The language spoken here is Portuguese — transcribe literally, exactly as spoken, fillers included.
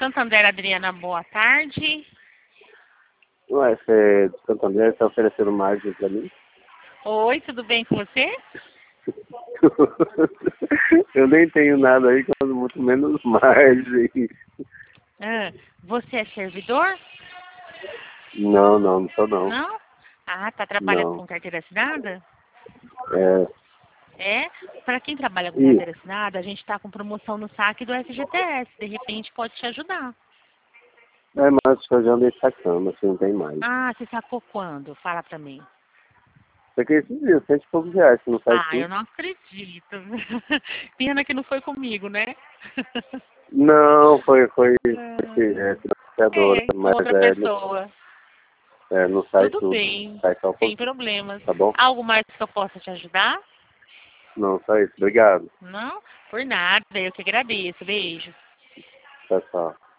Santander, Adriana, boa tarde. Ué, você de Santander está oferecendo margem para mim? Oi, tudo bem com você? Eu nem tenho nada aí, quando muito menos margem. Ah, você é servidor? Não, não, não sou não. Não? Ah, tá trabalhando Não. com carteira assinada? É. É? Para quem trabalha com E, carteira assinada, a gente está com promoção no saque do F G T S. De repente pode te ajudar. é, mas eu já andei sacando, assim, não tem mais. Ah, você sacou quando? Fala pra mim. Só que esses dias, cento e poucos reais, você não faz Ah, eu tudo. não acredito. Pena que não foi comigo, né? Não, foi, foi, foi é, Ah, financiadora, É, com mas outra é, não, pessoa. é, não sai Tudo tudo. bem, Sai só um sem pouquinho, problemas. tá bom? Algo mais que eu possa te ajudar? Não, só isso. Obrigado. Não? Por nada, eu que agradeço. Beijo. Tchau, tchau.